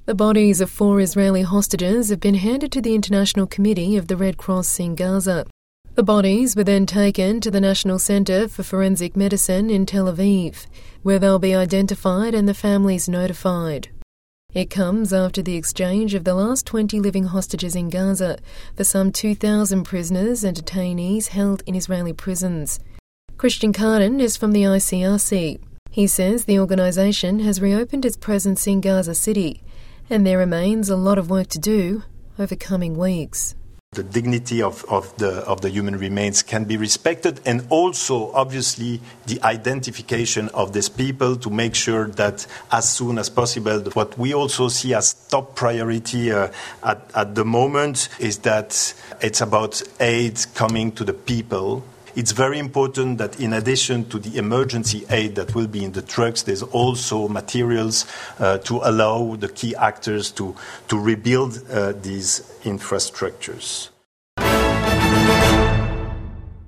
The bodies of 4 Israeli hostages have been handed to the International Committee of the Red Cross in Gaza. The bodies were then taken to the National Centre for Forensic Medicine in Tel Aviv, where they'll be identified and the families notified. It comes after the exchange of the last 20 living hostages in Gaza for some 2,000 prisoners and detainees held in Israeli prisons. Christian Carden is from the ICRC. He says the organisation has reopened its presence in Gaza City, and there remains a lot of work to do over coming weeks. The dignity of the human remains can be respected, and also, obviously, the identification of these people to make sure that as soon as possible, what we also see as top priority at the moment is that it's about aid coming to the people. It's very important that in addition to the emergency aid that will be in the trucks, there's also materials to allow the key actors to rebuild these infrastructures.